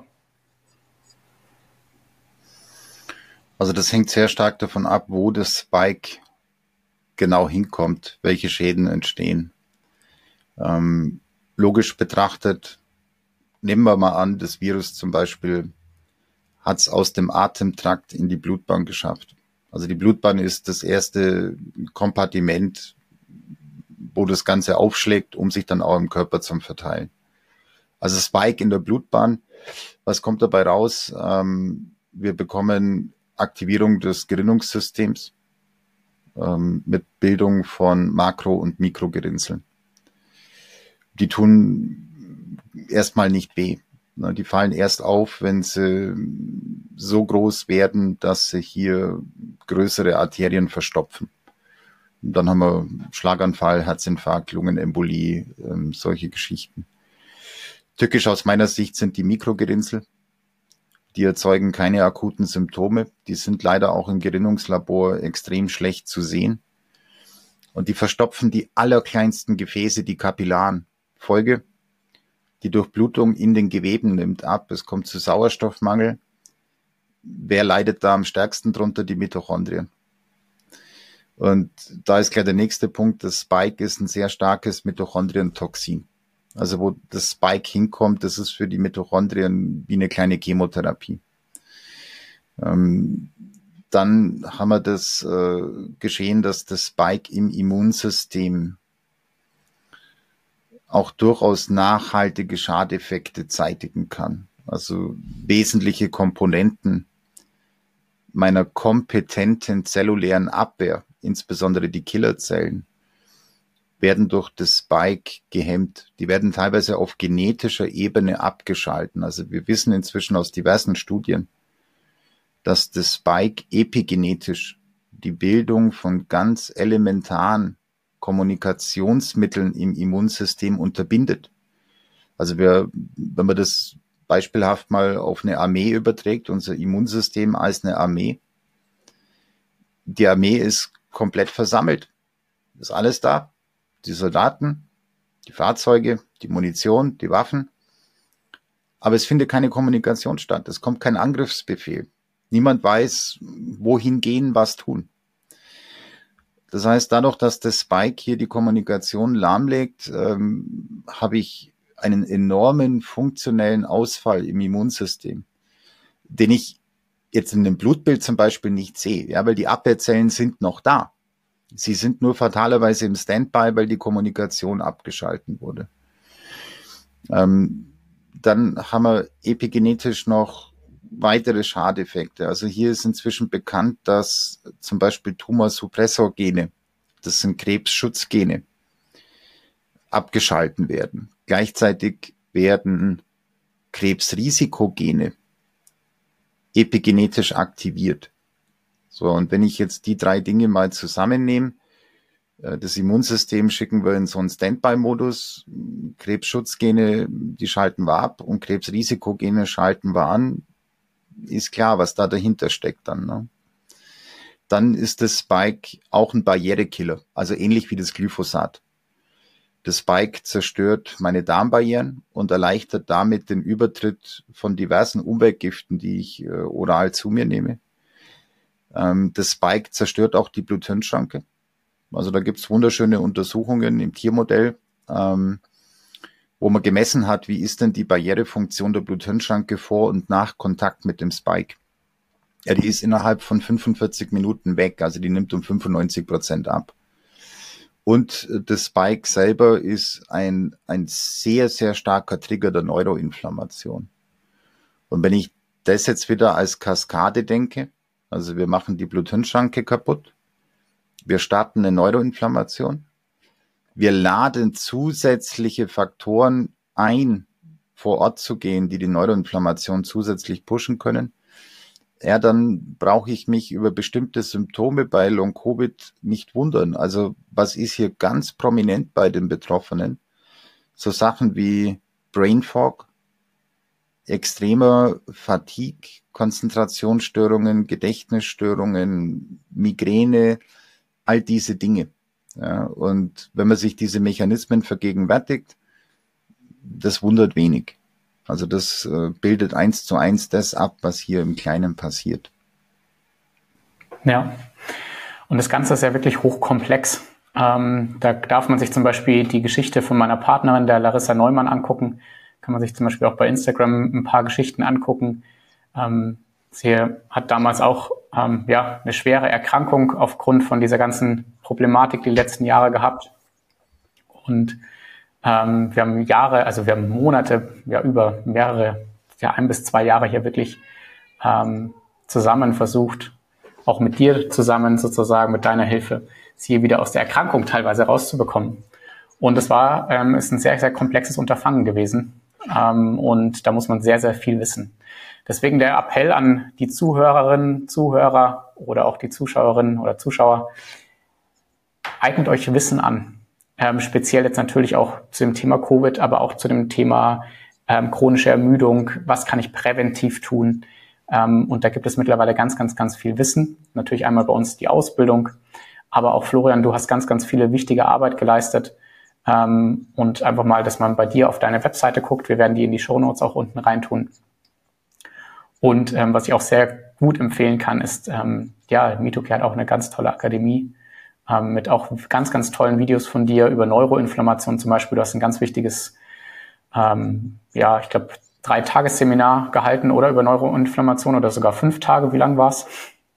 Also das hängt sehr stark davon ab, wo das Spike genau hinkommt, welche Schäden entstehen. Ähm, logisch betrachtet, nehmen wir mal an, das Virus zum Beispiel hat es aus dem Atemtrakt in die Blutbahn geschafft. Also die Blutbahn ist das erste Kompartiment, wo das Ganze aufschlägt, um sich dann auch im Körper zu verteilen. Also Spike in der Blutbahn, was kommt dabei raus? Ähm, wir bekommen Aktivierung des Gerinnungssystems ähm, mit Bildung von Makro- und Mikrogerinnseln. Die tun erstmal nicht weh. Die fallen erst auf, wenn sie so groß werden, dass sie hier größere Arterien verstopfen. Und dann haben wir Schlaganfall, Herzinfarkt, Lungenembolie, ähm, solche Geschichten. Tückisch aus meiner Sicht sind die Mikrogerinnsel. Die erzeugen keine akuten Symptome. Die sind leider auch im Gerinnungslabor extrem schlecht zu sehen. Und die verstopfen die allerkleinsten Gefäße, die Kapillaren. Folge: die Durchblutung in den Geweben nimmt ab. Es kommt zu Sauerstoffmangel. Wer leidet da am stärksten drunter? Die Mitochondrien. Und da ist gleich der nächste Punkt. Das Spike ist ein sehr starkes Mitochondrientoxin. Also wo das Spike hinkommt, das ist für die Mitochondrien wie eine kleine Chemotherapie. Ähm, dann haben wir das äh, Geschehen, dass das Spike im Immunsystem auch durchaus nachhaltige Schadeffekte zeitigen kann. Also wesentliche Komponenten meiner kompetenten zellulären Abwehr, insbesondere die Killerzellen, werden durch das Spike gehemmt. Die werden teilweise auf genetischer Ebene abgeschalten. Also wir wissen inzwischen aus diversen Studien, dass das Spike epigenetisch die Bildung von ganz elementaren Kommunikationsmitteln im Immunsystem unterbindet. Also wir, wenn wir das beispielhaft mal auf eine Armee überträgt, unser Immunsystem als eine Armee. Die Armee ist komplett versammelt. Ist alles da. Die Soldaten, die Fahrzeuge, die Munition, die Waffen. Aber es findet keine Kommunikation statt. Es kommt kein Angriffsbefehl. Niemand weiß, wohin gehen, was tun. Das heißt, dadurch, dass der Spike hier die Kommunikation lahmlegt, ähm, habe ich einen enormen funktionellen Ausfall im Immunsystem, den ich jetzt in dem Blutbild zum Beispiel nicht sehe, ja, weil die Abwehrzellen sind noch da. Sie sind nur fatalerweise im Standby, weil die Kommunikation abgeschalten wurde. Ähm, dann haben wir epigenetisch noch weitere Schadeffekte. Also hier ist inzwischen bekannt, dass zum Beispiel Tumorsuppressorgene, das sind Krebsschutzgene, abgeschalten werden. Gleichzeitig werden Krebsrisikogene epigenetisch aktiviert. So, und wenn ich jetzt die drei Dinge mal zusammennehme, das Immunsystem schicken wir in so einen Standby-Modus, Krebsschutzgene, die schalten wir ab und Krebsrisikogene schalten wir an, ist klar, was da dahinter steckt dann. Ne? Dann ist das Spike auch ein Barrierekiller, also ähnlich wie das Glyphosat. Das Spike zerstört meine Darmbarrieren und erleichtert damit den Übertritt von diversen Umweltgiften, die ich äh, oral zu mir nehme. Ähm, das Spike zerstört auch die Blut-Hirn-Schranke. Also da gibt's wunderschöne Untersuchungen im Tiermodell, ähm, wo man gemessen hat, wie ist denn die Barrierefunktion der Blut-Hirn-Schranke vor und nach Kontakt mit dem Spike. Ja, die ist innerhalb von fünfundvierzig Minuten weg, also die nimmt um fünfundneunzig Prozent ab. Und das Spike selber ist ein, ein sehr, sehr starker Trigger der Neuroinflammation. Und wenn ich das jetzt wieder als Kaskade denke, also wir machen die Blut-Hirn-Schranke kaputt, wir starten eine Neuroinflammation, wir laden zusätzliche Faktoren ein, vor Ort zu gehen, die die Neuroinflammation zusätzlich pushen können, ja, dann brauche ich mich über bestimmte Symptome bei Long-Covid nicht wundern. Also was ist hier ganz prominent bei den Betroffenen? So Sachen wie Brain Fog, extremer Fatigue, Konzentrationsstörungen, Gedächtnisstörungen, Migräne, all diese Dinge. Ja, und wenn man sich diese Mechanismen vergegenwärtigt, das wundert wenig. Also das äh, bildet eins zu eins das ab, was hier im Kleinen passiert. Ja, und das Ganze ist ja wirklich hochkomplex. Ähm, da darf man sich zum Beispiel die Geschichte von meiner Partnerin, der Larissa Neumann, angucken. Kann man sich zum Beispiel auch bei Instagram ein paar Geschichten angucken. Ähm, sie hat damals auch ähm, ja, eine schwere Erkrankung aufgrund von dieser ganzen Problematik die letzten Jahre gehabt. Und ähm, wir haben Jahre, also wir haben Monate, ja über mehrere, ja ein bis zwei Jahre hier wirklich ähm, zusammen versucht, auch mit dir zusammen sozusagen, mit deiner Hilfe, sie wieder aus der Erkrankung teilweise rauszubekommen. Und es war, ähm, ist ein sehr, sehr komplexes Unterfangen gewesen. Ähm, und da muss man sehr, sehr viel wissen. Deswegen der Appell an die Zuhörerinnen, Zuhörer oder auch die Zuschauerinnen oder Zuschauer, eignet euch Wissen an. Ähm, speziell jetzt natürlich auch zu dem Thema Covid, aber auch zu dem Thema ähm, chronische Ermüdung. Was kann ich präventiv tun? Ähm, und da gibt es mittlerweile ganz, ganz, ganz viel Wissen. Natürlich einmal bei uns die Ausbildung, aber auch Florian, du hast ganz, ganz viele wichtige Arbeit geleistet. Ähm, und einfach mal, dass man bei dir auf deine Webseite guckt. Wir werden die in die Shownotes auch unten reintun. Und ähm, was ich auch sehr gut empfehlen kann, ist, ähm, ja, Mitocare hat auch eine ganz tolle Akademie ähm, mit auch ganz, ganz tollen Videos von dir über Neuroinflammation zum Beispiel. Du hast ein ganz wichtiges, ähm, ja, ich glaube, drei Tagesseminar gehalten oder über Neuroinflammation oder sogar fünf Tage. Wie lang war's?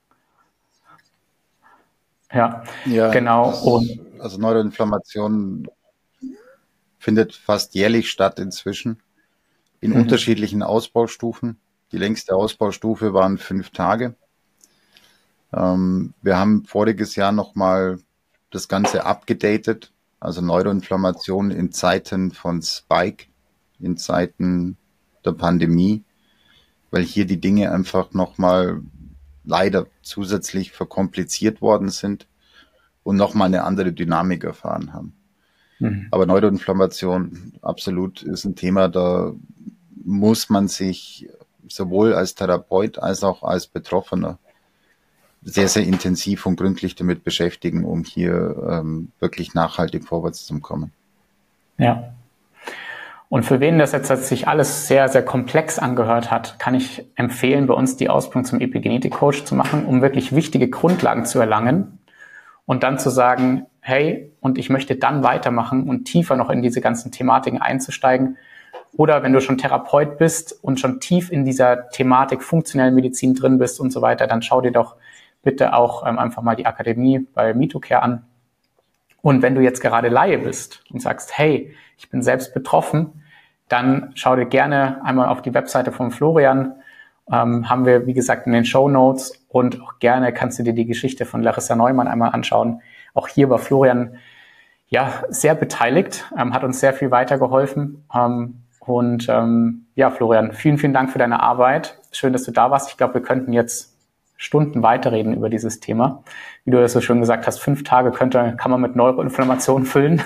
Ja, ja, genau. Und also Neuroinflammation findet fast jährlich statt inzwischen in mhm. unterschiedlichen Ausbaustufen. Die längste Ausbaustufe waren fünf Tage. Ähm, wir haben voriges Jahr nochmal das Ganze abgedatet, also Neuroinflammation in Zeiten von Spike, in Zeiten der Pandemie, weil hier die Dinge einfach nochmal leider zusätzlich verkompliziert worden sind und nochmal eine andere Dynamik erfahren haben. Mhm. Aber Neuroinflammation absolut ist ein Thema, da muss man sich sowohl als Therapeut als auch als Betroffener sehr, sehr intensiv und gründlich damit beschäftigen, um hier ähm, wirklich nachhaltig vorwärts zu kommen. Ja. Und für wen das jetzt sich alles sehr, sehr komplex angehört hat, kann ich empfehlen, bei uns die Ausbildung zum Epigenetik-Coach zu machen, um wirklich wichtige Grundlagen zu erlangen und dann zu sagen, hey, und ich möchte dann weitermachen und tiefer noch in diese ganzen Thematiken einzusteigen. Oder wenn du schon Therapeut bist und schon tief in dieser Thematik funktionelle Medizin drin bist und so weiter, dann schau dir doch bitte auch ähm, einfach mal die Akademie bei MitoCare an. Und wenn du jetzt gerade Laie bist und sagst, hey, ich bin selbst betroffen, dann schau dir gerne einmal auf die Webseite von Florian. Ähm, haben wir, wie gesagt, in den Shownotes, und auch gerne kannst du dir die Geschichte von Larissa Neumann einmal anschauen. Auch hier war Florian ja sehr beteiligt, ähm, hat uns sehr viel weitergeholfen. Ähm, und ähm, ja, Florian, vielen, vielen Dank für deine Arbeit. Schön, dass du da warst. Ich glaube, wir könnten jetzt Stunden weiterreden über dieses Thema. Wie du das so schön gesagt hast, fünf Tage könnte, kann man mit Neuroinflammation füllen.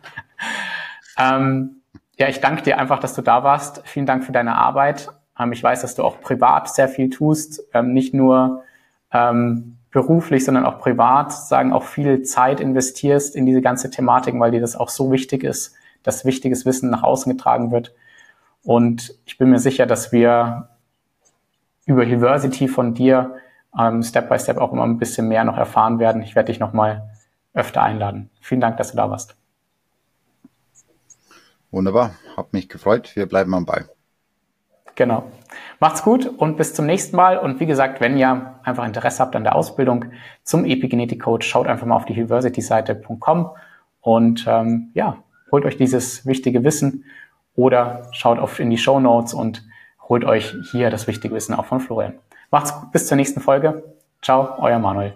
ähm, ja, ich danke dir einfach, dass du da warst. Vielen Dank für deine Arbeit. Ähm, ich weiß, dass du auch privat sehr viel tust, ähm, nicht nur ähm, beruflich, sondern auch privat, sagen auch viel Zeit investierst in diese ganze Thematik, weil dir das auch so wichtig ist, dass wichtiges Wissen nach außen getragen wird. Und ich bin mir sicher, dass wir über Healversity von dir ähm, Step by Step auch immer ein bisschen mehr noch erfahren werden. Ich werde dich noch mal öfter einladen. Vielen Dank, dass du da warst. Wunderbar, hat mich gefreut. Wir bleiben am Ball. Genau. Macht's gut und bis zum nächsten Mal. Und wie gesagt, wenn ihr einfach Interesse habt an der Ausbildung zum Epigenetik-Coach, schaut einfach mal auf die healversity seite punkt com und ähm, ja, holt euch dieses wichtige Wissen oder schaut auf in die Shownotes und holt euch hier das wichtige Wissen auch von Florian. Macht's gut, bis zur nächsten Folge. Ciao, euer Manuel.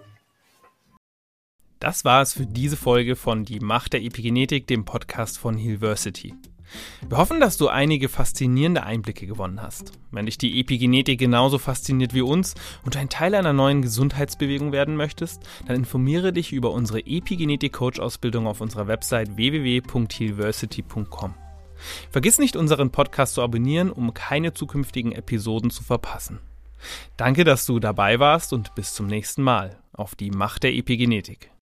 Das war es für diese Folge von Die Macht der Epigenetik, dem Podcast von Healversity. Wir hoffen, dass du einige faszinierende Einblicke gewonnen hast. Wenn dich die Epigenetik genauso fasziniert wie uns und du ein Teil einer neuen Gesundheitsbewegung werden möchtest, dann informiere dich über unsere Epigenetik-Coach-Ausbildung auf unserer Website w w w punkt healversity punkt com. Vergiss nicht, unseren Podcast zu abonnieren, um keine zukünftigen Episoden zu verpassen. Danke, dass du dabei warst und bis zum nächsten Mal auf die Macht der Epigenetik.